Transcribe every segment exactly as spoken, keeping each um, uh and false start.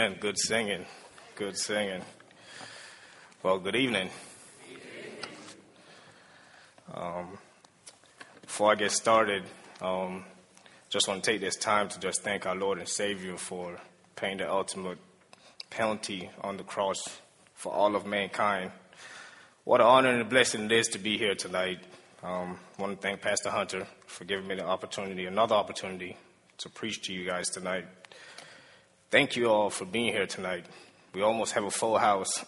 Amen. Good singing. Good singing. Well, good evening. Um, before I get started, um, just want to take this time to just thank our Lord and Savior for paying the ultimate penalty on the cross for all of mankind. What an honor and a blessing it is to be here tonight. Um, I want to thank Pastor Hunter for giving me the opportunity, another opportunity, to preach to you guys tonight. Thank you all for being here tonight. We almost have a full house.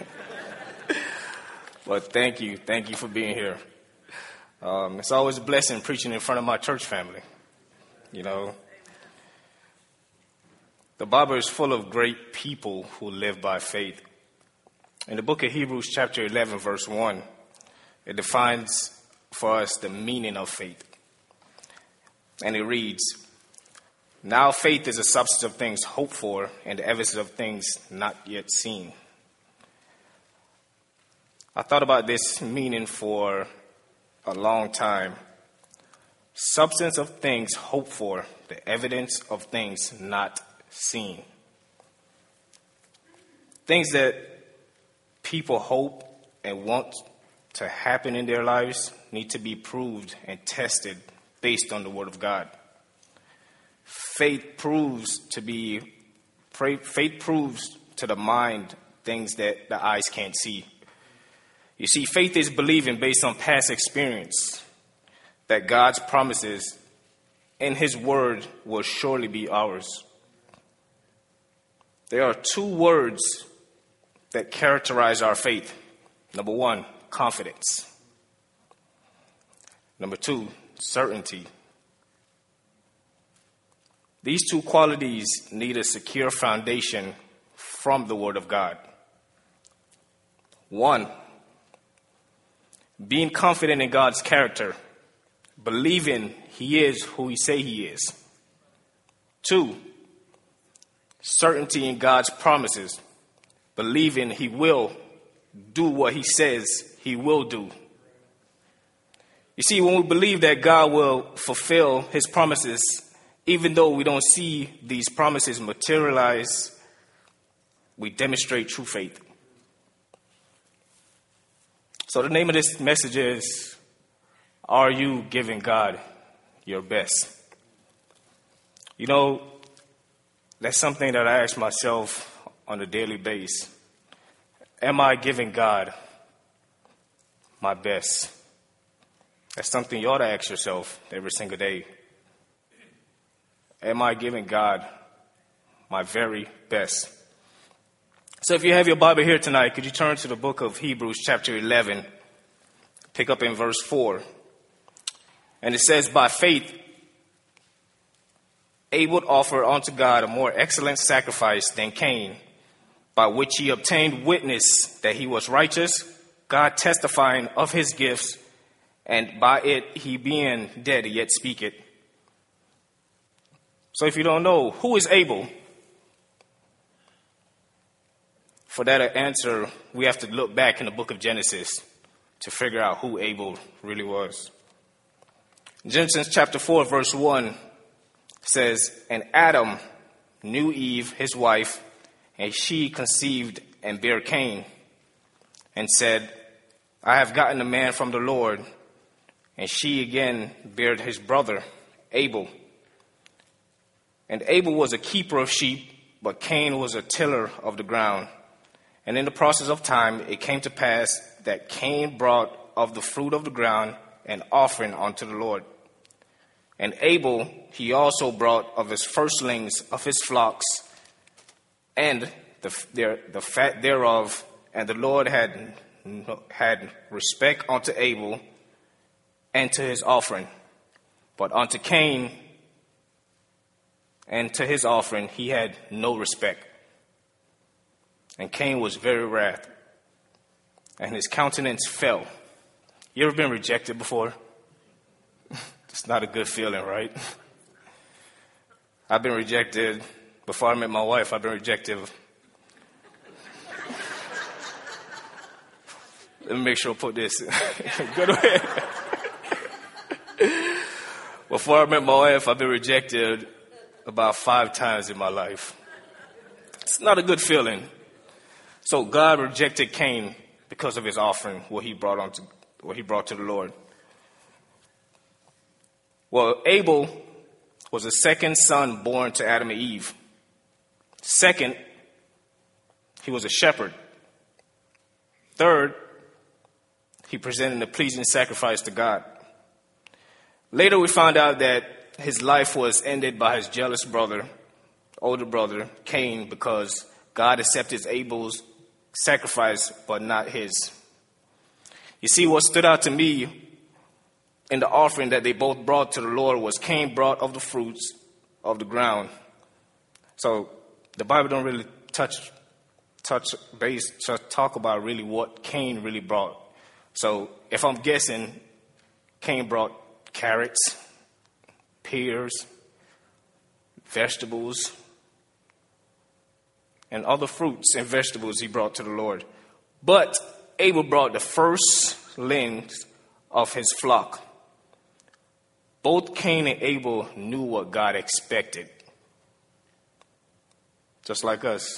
But thank you. Thank you for being here. Um, it's always a blessing preaching in front of my church family. You know, the Bible is full of great people who live by faith. In the book of Hebrews, chapter eleven, verse one, it defines for us the meaning of faith. And it reads, "Now faith is the substance of things hoped for and the evidence of things not yet seen." I thought about this meaning for a long time. Substance of things hoped for, the evidence of things not seen. Things that people hope and want to happen in their lives need to be proved and tested based on the Word of God. Faith proves to be, faith proves to the mind things that the eyes can't see. You see, faith is believing based on past experience that God's promises in His Word will surely be ours. There are two words that characterize our faith. Number one, confidence. Number two, certainty. These two qualities need a secure foundation from the Word of God. One, being confident in God's character, believing He is who He say He is. Two, certainty in God's promises, believing He will do what He says He will do. You see, when we believe that God will fulfill His promises, even though we don't see these promises materialize, we demonstrate true faith. So the name of this message is, are you giving God your best? You know, that's something that I ask myself on a daily basis. Am I giving God my best? That's something you ought to ask yourself every single day. Am I giving God my very best? So if you have your Bible here tonight, could you turn to the book of Hebrews chapter eleven, pick up in verse four. And it says, "By faith, Abel offered unto God a more excellent sacrifice than Cain, by which he obtained witness that he was righteous, God testifying of his gifts, and by it he being dead yet speaketh." So if you don't know, who is Abel? For that answer, we have to look back in the book of Genesis to figure out who Abel really was. Genesis chapter four, verse one says, "And Adam knew Eve, his wife, and she conceived and bare Cain, and said, I have gotten a man from the Lord. And she again bare his brother, Abel. And Abel was a keeper of sheep, but Cain was a tiller of the ground. And in the process of time, it came to pass that Cain brought of the fruit of the ground an offering unto the Lord. And Abel, he also brought of his firstlings of his flocks, and the, their, the fat thereof. And the Lord had, had respect unto Abel and to his offering. But unto Cain and to his offering he had no respect. And Cain was very wrath, and his countenance fell." You ever been rejected before? It's not a good feeling, right? I've been rejected. Before I met my wife, I've been rejected. Let me make sure I put this. Good way. Before I met my wife, I've been rejected about five times in my life. It's not a good feeling. So God rejected Cain because of his offering, what he brought on to, what he brought to the Lord. Well, Abel was the second son born to Adam and Eve. Second, he was a shepherd. Third, he presented a pleasing sacrifice to God. Later, we found out that his life was ended by his jealous brother, older brother, Cain, because God accepted Abel's sacrifice, but not his. You see, what stood out to me in the offering that they both brought to the Lord was Cain brought of the fruits of the ground. So the Bible don't really touch, touch base, talk about really what Cain really brought. So if I'm guessing, Cain brought carrots, pears, vegetables, and other fruits and vegetables he brought to the Lord. But Abel brought the firstlings of his flock. Both Cain and Abel knew what God expected. Just like us.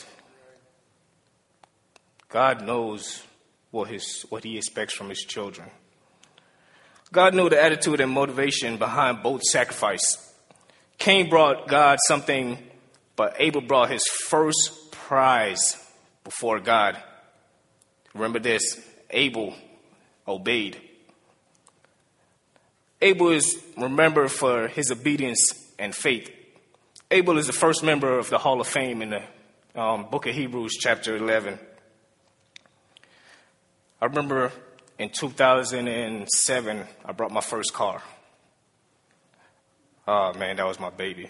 God knows what his what he expects from his children. God knew the attitude and motivation behind both sacrifice. Cain brought God something, but Abel brought his first prize before God. Remember this, Abel obeyed. Abel is remembered for his obedience and faith. Abel is the first member of the Hall of Fame in the um, book of Hebrews, chapter eleven. I remember in two thousand seven, I brought my first car. Oh, man, that was my baby.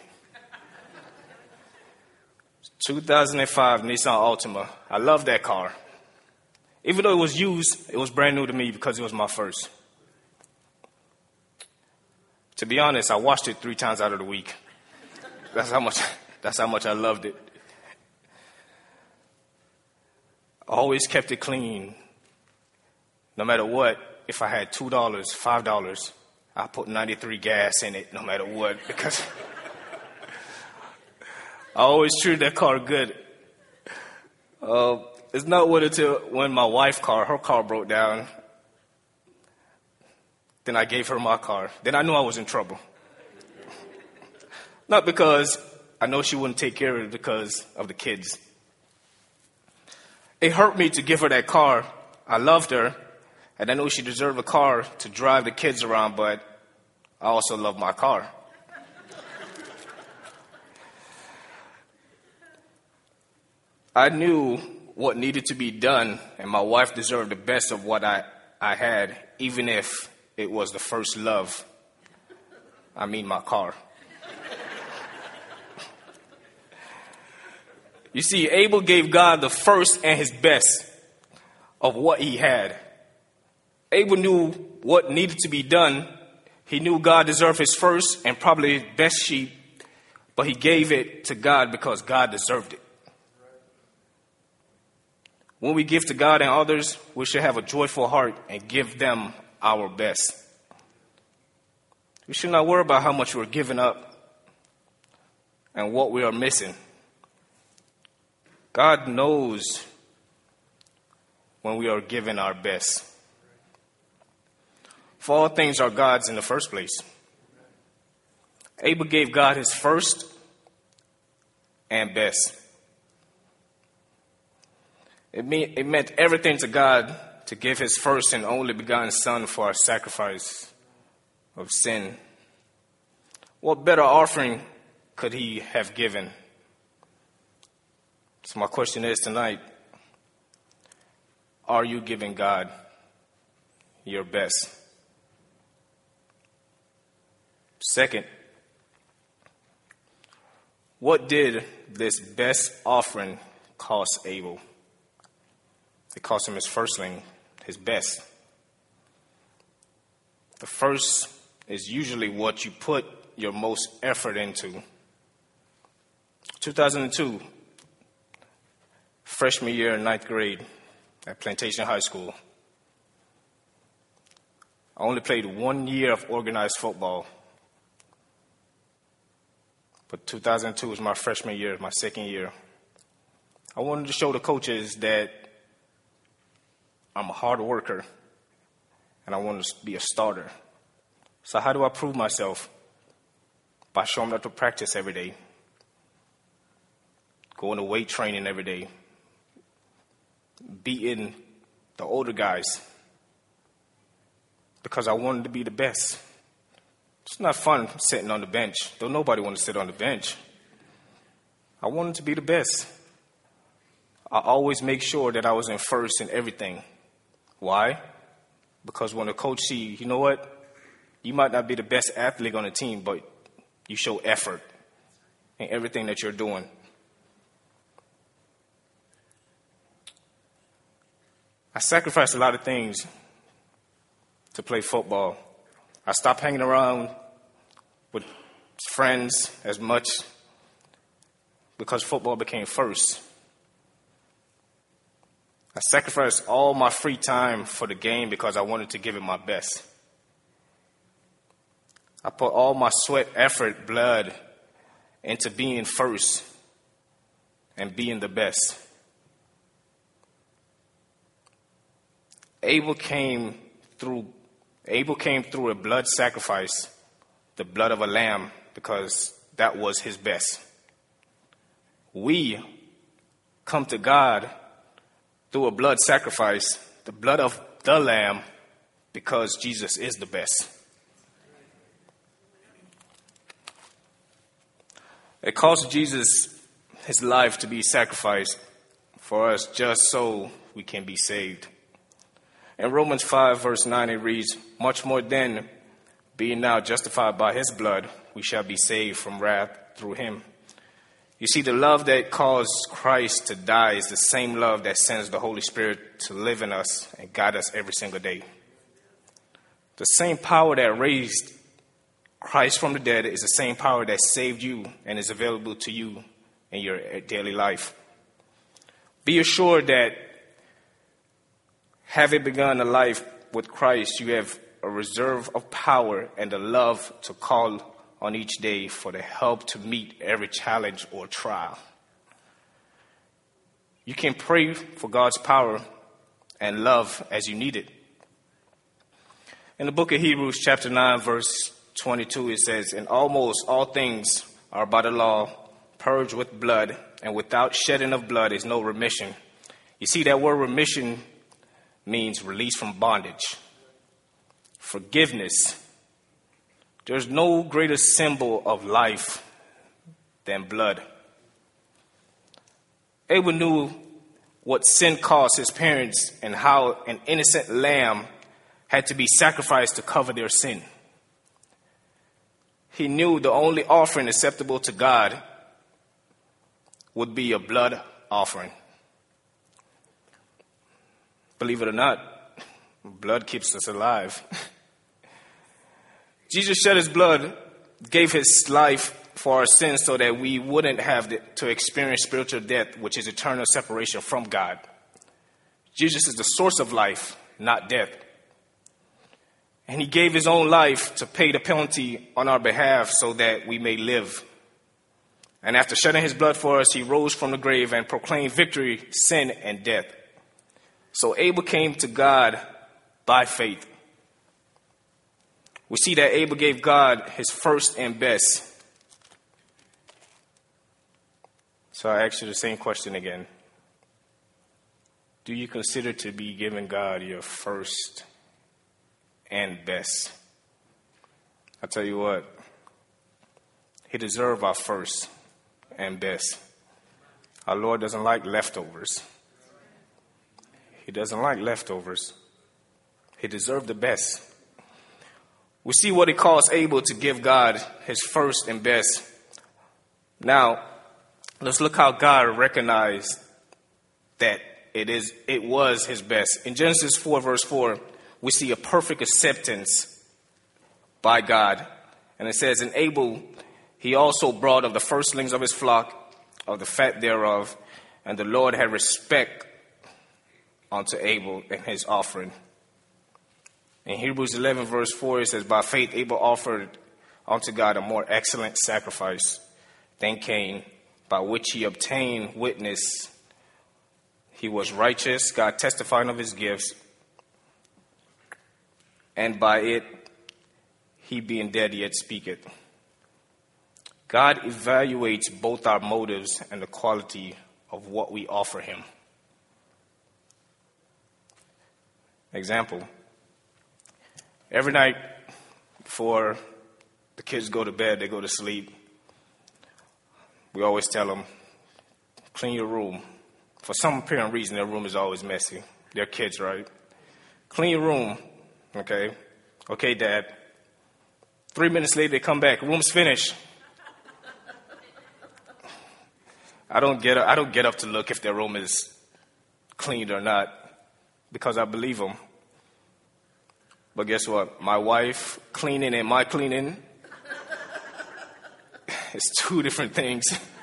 two thousand five Nissan Altima. I love that car. Even though it was used, it was brand new to me because it was my first. To be honest, I washed it three times out of the week. That's how much, that's how much I loved it. I always kept it clean. No matter what, if I had two dollars, five dollars, I put ninety-three gas in it no matter what, because I always treated that car good. Uh, it's not what until when my wife's car, her car broke down. Then I gave her my car. Then I knew I was in trouble. Not because I know she wouldn't take care of it because of the kids. It hurt me to give her that car. I loved her, and I knew she deserved a car to drive the kids around, but I also love my car. I knew what needed to be done, and my wife deserved the best of what I, I had, even if it was the first love. I mean my car. You see, Abel gave God the first and his best of what he had. Abel knew what needed to be done. He knew God deserved his first and probably best sheep, but he gave it to God because God deserved it. When we give to God and others, we should have a joyful heart and give them our best. We should not worry about how much we're giving up and what we are missing. God knows when we are giving our best. For all things are God's in the first place. Abel gave God his first and best. It, mean, it meant everything to God to give his first and only begotten son for our sacrifice of sin. What better offering could he have given? So my question is tonight, are you giving God your best? Second, what did this best offering cost Abel? It cost him his firstling, his best. The first is usually what you put your most effort into. two thousand two, freshman year in ninth grade at Plantation High School. I only played one year of organized football. But two thousand two was my freshman year, my second year. I wanted to show the coaches that I'm a hard worker and I want to be a starter. So how do I prove myself? By showing up to practice every day, going to weight training every day, beating the older guys, because I wanted to be the best. It's not fun sitting on the bench. Don't nobody want to sit on the bench. I wanted to be the best. I always make sure that I was in first in everything. Why? Because when a coach sees, you know what? You might not be the best athlete on the team, but you show effort in everything that you're doing. I sacrificed a lot of things to play football. I stopped hanging around with friends as much because football became first. I sacrificed all my free time for the game because I wanted to give it my best. I put all my sweat, effort, blood into being first and being the best. Abel came through Abel came through a blood sacrifice, the blood of a lamb, because that was his best. We come to God through a blood sacrifice, the blood of the lamb, because Jesus is the best. It cost Jesus his life to be sacrificed for us just so we can be saved. In Romans five, verse nine, it reads, "Much more then, being now justified by his blood, we shall be saved from wrath through him." You see, the love that caused Christ to die is the same love that sends the Holy Spirit to live in us and guide us every single day. The same power that raised Christ from the dead is the same power that saved you and is available to you in your daily life. Be assured that having begun a life with Christ, you have a reserve of power and the love to call on each day for the help to meet every challenge or trial. You can pray for God's power and love as you need it. In the book of Hebrews, chapter nine, verse twenty-two, it says, "And almost all things are by the law, purged with blood, and without shedding of blood is no remission." You see, that word remission means release from bondage, forgiveness. There's no greater symbol of life than blood. Abel knew what sin cost his parents and how an innocent lamb had to be sacrificed to cover their sin. He knew the only offering acceptable to God would be a blood offering. Believe it or not, blood keeps us alive. Jesus shed his blood, gave his life for our sins so that we wouldn't have to experience spiritual death, which is eternal separation from God. Jesus is the source of life, not death. And he gave his own life to pay the penalty on our behalf so that we may live. And after shedding his blood for us, he rose from the grave and proclaimed victory, sin, and death. So Abel came to God by faith. We see that Abel gave God his first and best. So I ask you the same question again. Do you consider to be giving God your first and best? I tell you what, he deserves our first and best. Our Lord doesn't like leftovers. He doesn't like leftovers. He deserves the best. We see what it cost Abel to give God his first and best. Now, let's look how God recognized that it is it was his best. In Genesis four, verse four, we see a perfect acceptance by God. And it says, "In Abel, he also brought of the firstlings of his flock, of the fat thereof, and the Lord had respect unto Abel and his offering." In Hebrews eleven, verse four, it says, "By faith Abel offered unto God a more excellent sacrifice than Cain, by which he obtained witness He was righteous, God testifying of his gifts, and by it, he being dead yet speaketh. God evaluates both our motives and the quality of what we offer him. Example, every night before the kids go to bed, they go to sleep, we always tell them, clean your room. For some apparent reason, their room is always messy. They're kids, right? Clean your room, okay? Okay, Dad. Three minutes later, they come back. Room's finished. I don't get I don't get up to look if their room is cleaned or not because I believe them. But guess what? My wife cleaning and my cleaning is two different things.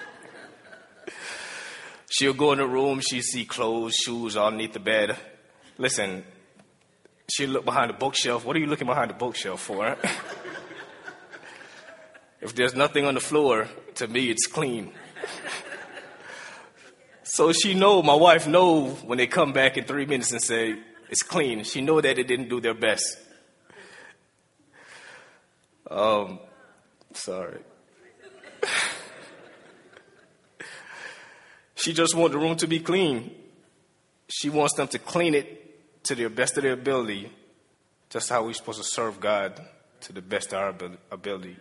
She'll go in the room, she'll see clothes, shoes all underneath the bed. Listen, she'll look behind the bookshelf. What are you looking behind the bookshelf for? If there's nothing on the floor, to me, it's clean. So she know, my wife know when they come back in three minutes and say, it's clean. She know that they didn't do their best. Um, sorry. She just wants the room to be clean. She wants them to clean it to the best of their ability. Just how we're supposed to serve God to the best of our ability.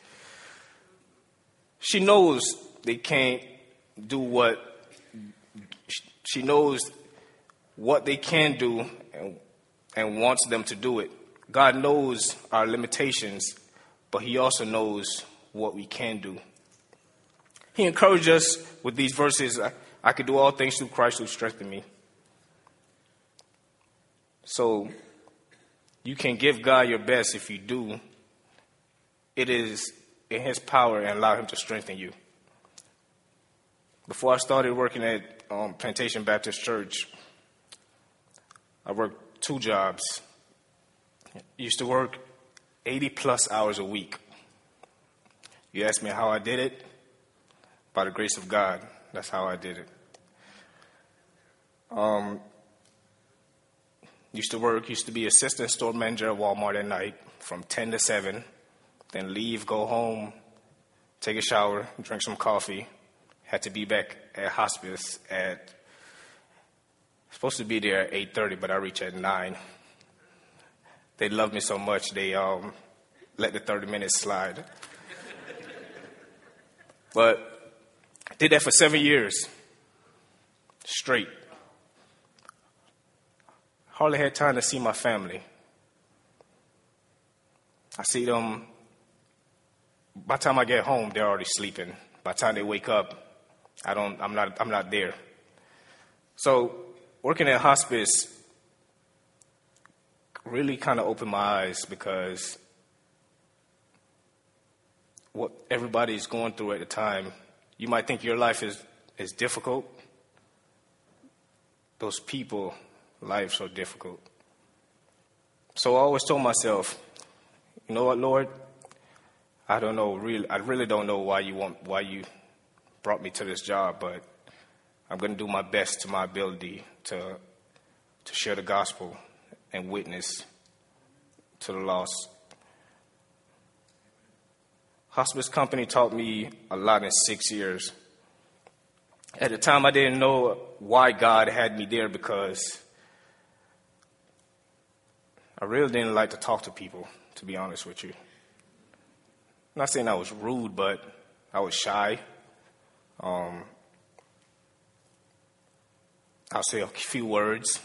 She knows they can't do what, she knows what they can do and, and wants them to do it. God knows our limitations, but he also knows what we can do. He encouraged us with these verses, I, I could do all things through Christ who strengthened me. So you can give God your best. If you do, it is in his power and allow him to strengthen you. Before I started working at um, Plantation Baptist Church, I worked two jobs. Used to work eighty plus hours a week. You ask me how I did it? By the grace of God, that's how I did it. Um, used to work, used to be assistant store manager at Walmart at night from ten to seven. Then leave, go home, take a shower, drink some coffee. Had to be back at hospice at, supposed to be there at eight thirty, but I reach at nine. They love me so much, they um, let the thirty minutes slide. But I did that for seven years, straight. Hardly had time to see my family. I see them, by the time I get home, they're already sleeping. By the time they wake up, I don't, I'm not, I'm not there. So working at hospice really kind of opened my eyes because what everybody's going through at the time, you might think your life is, is difficult. Those people, lives are difficult. So I always told myself, you know what, Lord? I don't know, really, I really don't know why you want, why you brought me to this job, but I'm going to do my best to my ability to to share the gospel and witness to the lost. Hospice company taught me a lot in six years. At the time, I didn't know why God had me there because I really didn't like to talk to people, to be honest with you. I'm not saying I was rude, but I was shy. Um, I'll say a few words.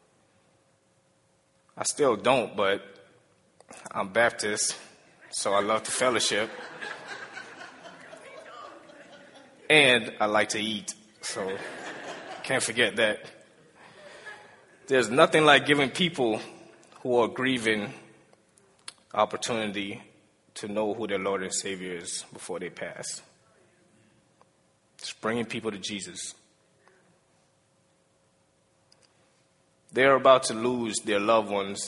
I still don't, but I'm Baptist, so I love to fellowship. And I like to eat, so can't forget that. There's nothing like giving people who are grieving opportunity to know who their Lord and Savior is before they pass. It's bringing people to Jesus. They're about to lose their loved ones,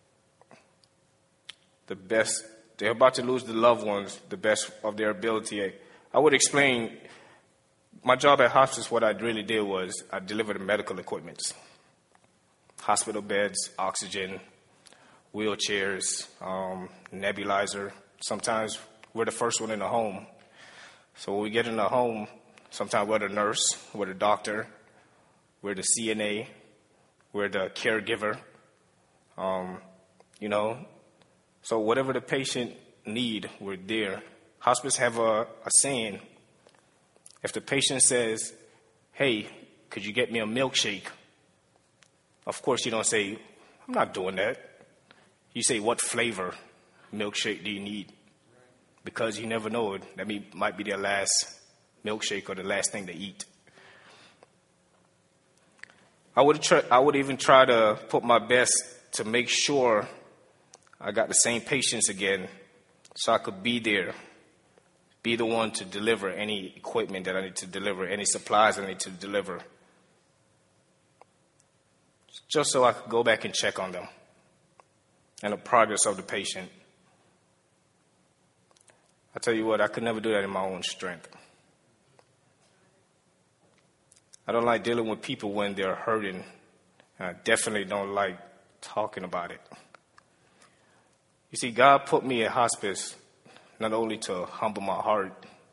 the best. They're about to lose the loved ones, the best of their ability. I would explain my job at hospice, what I really did was I delivered medical equipment. Hospital beds, oxygen, wheelchairs, um, nebulizer. Sometimes we're the first one in the home. So when we get in the home, sometimes we're the nurse, we're the doctor, we're the C N A, we're the caregiver, um, you know. So whatever the patient need, we're there. Hospice have a, a saying. If the patient says, hey, could you get me a milkshake? Of course you don't say, I'm not doing that. You say, what flavor milkshake do you need? Because you never know, that be, might be their last milkshake or the last thing to eat. I would try, I would even try to put my best to make sure I got the same patients again so I could be there, be the one to deliver any equipment that I need to deliver, any supplies I need to deliver, just so I could go back and check on them and the progress of the patient. I tell you what, I could never do that in my own strength. I don't like dealing with people when they're hurting, and I definitely don't like talking about it. You see, God put me at hospice not only to humble my heart,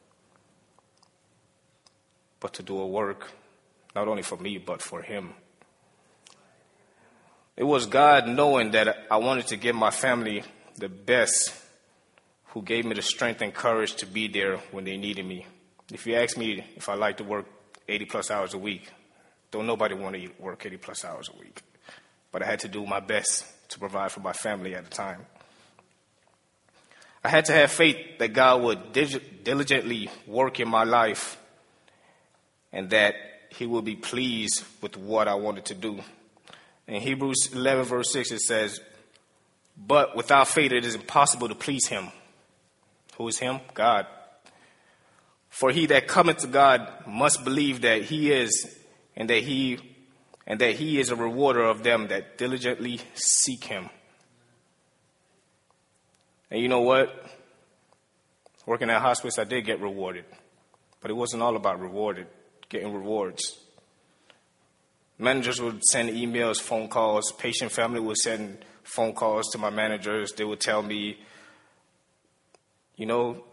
but to do a work, not only for me, but for Him. It was God knowing that I wanted to give my family the best, who gave me the strength and courage to be there when they needed me. If you ask me if I like to work eighty plus hours a week, don't nobody want to work eighty plus hours a week. But I had to do my best to provide for my family at the time. I had to have faith that God would dig- diligently work in my life and that He will be pleased with what I wanted to do. In Hebrews eleven verse six it says, but without faith it is impossible to please Him. Who is Him? God. For he that cometh to God must believe that He is, and that he and that He is a rewarder of them that diligently seek Him. And you know what? Working at hospice, I did get rewarded. But it wasn't all about rewarded, getting rewards. Managers would send emails, phone calls. Patient family would send phone calls to my managers. They would tell me, you know,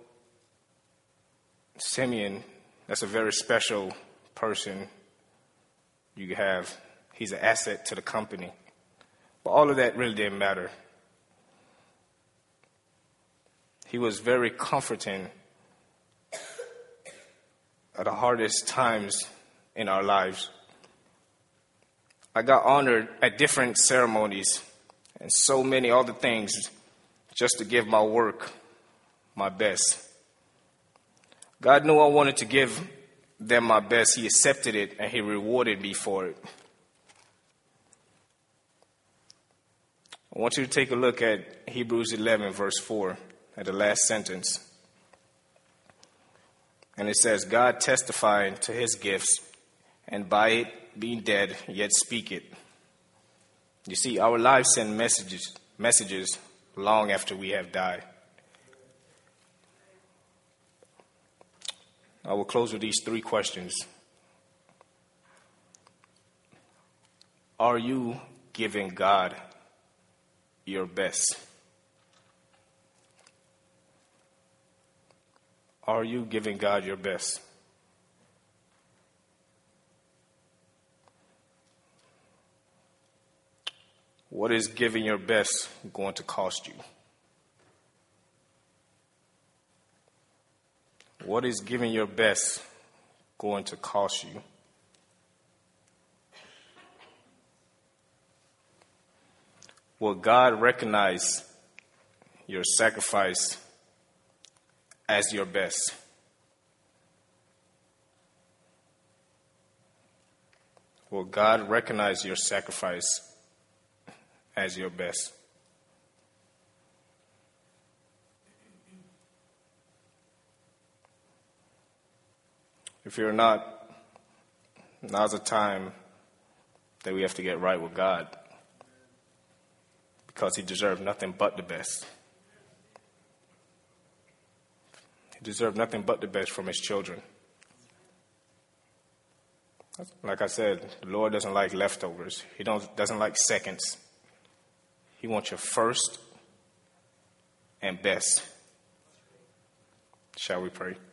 Simeon, that's a very special person you have. He's an asset to the company. But all of that really didn't matter. He was very comforting at the hardest times in our lives. I got honored at different ceremonies and so many other things just to give my work my best. God knew I wanted to give them my best. He accepted it and He rewarded me for it. I want you to take a look at Hebrews eleven verse four, at the last sentence. And it says, God testifying to His gifts, and by it being dead, yet speak it. You see, our lives send messages, messages long after we have died. I will close with these three questions. Are you giving God your best? Are you giving God your best? What is giving your best going to cost you? What is giving your best going to cost you? Will God recognize your sacrifice as your best? Will God recognize your sacrifice as your best? If you're not, now's the time that we have to get right with God, because He deserved nothing but the best. He deserved nothing but the best from His children. Like I said, the Lord doesn't like leftovers. He don't, doesn't like seconds. He wants your first and best. Shall we pray?